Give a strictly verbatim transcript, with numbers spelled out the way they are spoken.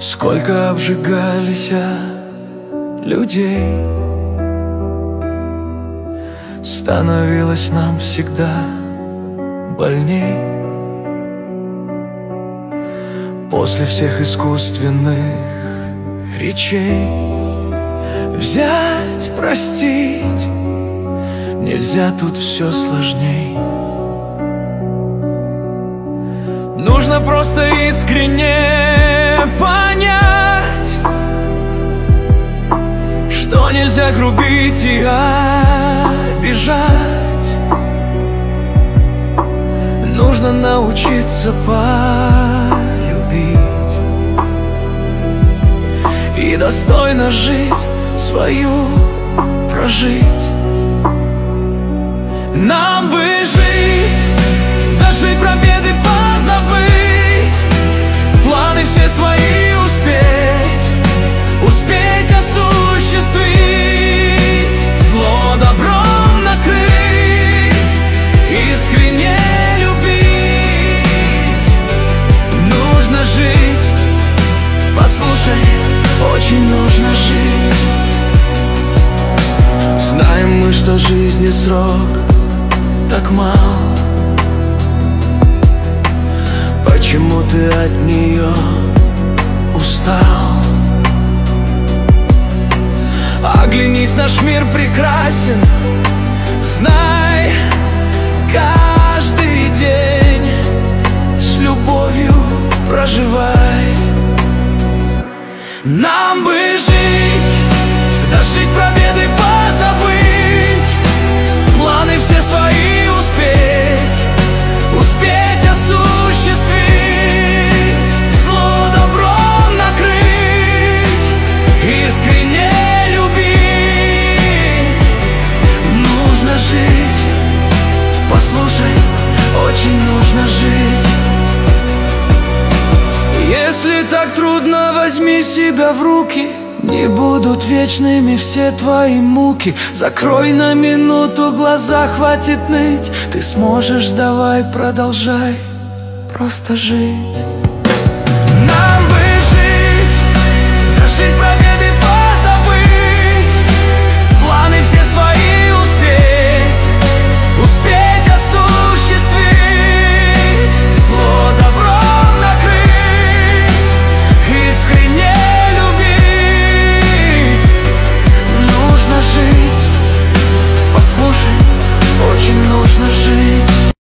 Сколько обжигались людей, становилось нам всегда больней. После всех искусственных речей взять, простить нельзя, тут все сложней. Нужно просто искренне понять, что нельзя грубить и обижать. Нужно научиться полюбить и достойно жизнь свою прожить. Нам бы жить, дожить, про беды позабыть, планы все свои успеть, успеть осуществить, зло добром накрыть, искренне любить. Нужно жить, послушай, очень нужно жить. Знаем мы, что жизни срок так мал. Почему ты от нее устал? Оглянись, наш мир прекрасен. Знай, каждый день с любовью проживай. Нам бы жить, дожить, про беды позабыть, планы все свои успеть, успеть осуществить, зло добром накрыть, искренне любить. Нужно жить, послушай, очень нужно жить. Если так трудно, возьми себя в руки. Не будут вечными все твои муки. Закрой на минуту глаза, хватит ныть. Ты сможешь, давай, продолжай просто жить. На